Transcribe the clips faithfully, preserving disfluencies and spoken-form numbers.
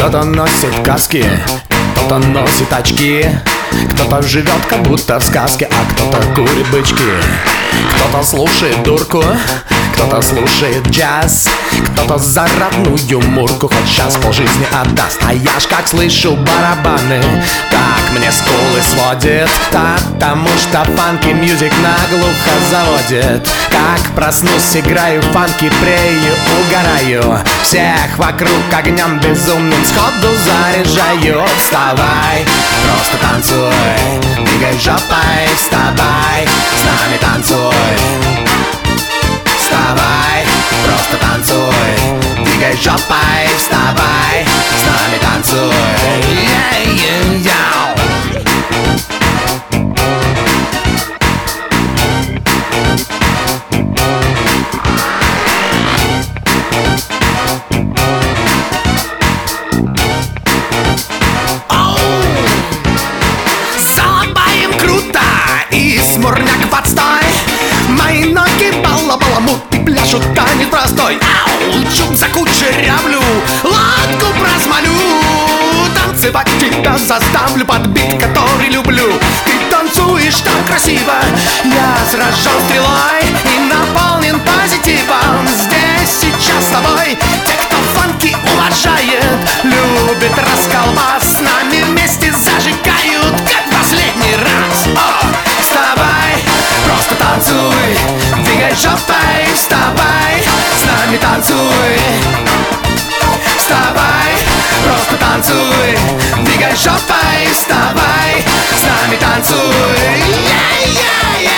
Кто-то носит каски, кто-то носит очки, кто-то живет как будто в сказке, а кто-то курит бычки. Кто-то слушает дурку, кто-то слушает джаз, кто-то за родную мурку хоть сейчас полжизни отдаст. А я ж как слышу барабаны, так мне скулы сводит, потому что фанки мьюзик наглухо заводит. Как проснусь, играю фанки, прею, угораю, всех вокруг огнем безумным сходу заряжаю. Вставай, просто танцуй, двигай жопой, вставай, с нами танцуй. Вставай, просто танцуй, двигай жопой, вставай, с нами танцуй. Yeah-yeah-yeah. Смурняк в отстой, мои ноги балабаламут и пляшут танец простой. Ау, чум закучерявлю, лодку просмолю, танцевать тебя заставлю под бит, который люблю. Ты танцуешь так красиво, я сражен стрелой и наполнен позитивом. Здесь сейчас с тобой те, кто фанки уважает, любит расколбас, с нами вместе зажигают, как последний раз. О! Вставай, просто танцуй, двигай жопой, вставай, с нами танцуй. Вставай, просто танцуй, двигай жопой, вставай, с нами танцуй. Yeah-yeah-yeah.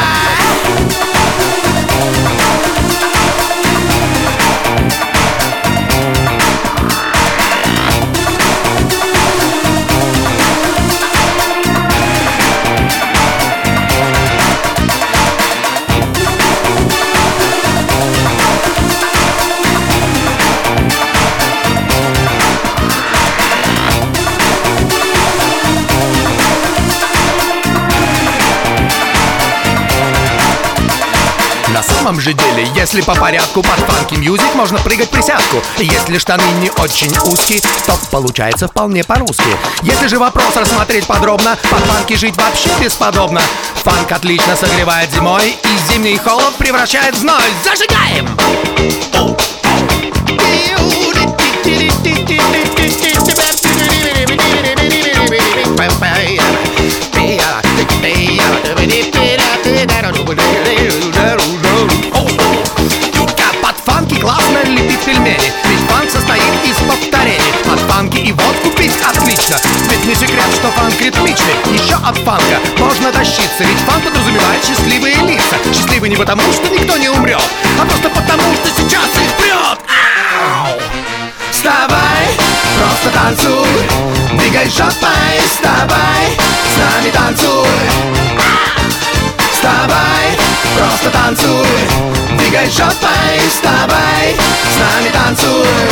На самом же деле, если по порядку под фанки мьюзик можно прыгать присядку. Если штаны не очень узкие, то получается вполне по-русски. Если же вопрос рассмотреть подробно, под фанки жить вообще бесподобно. Фанк отлично согревает зимой и зимний холод превращает в зной. Зажигаем! Классно лепить пельмени, ведь фанк состоит из повторений. От фанки и водку пить отлично, ведь не секрет, что фанк ритмичный. Еще от фанка можно тащиться, ведь фанк подразумевает счастливые лица. Счастливы не потому, что никто не умрет, а просто потому, что сейчас их прет. Ау! Вставай, просто танцуй, двигай жопой, вставай, с нами танцуй. Вставай, просто танцуй, двигай жопой, вставай, с нами танцуй.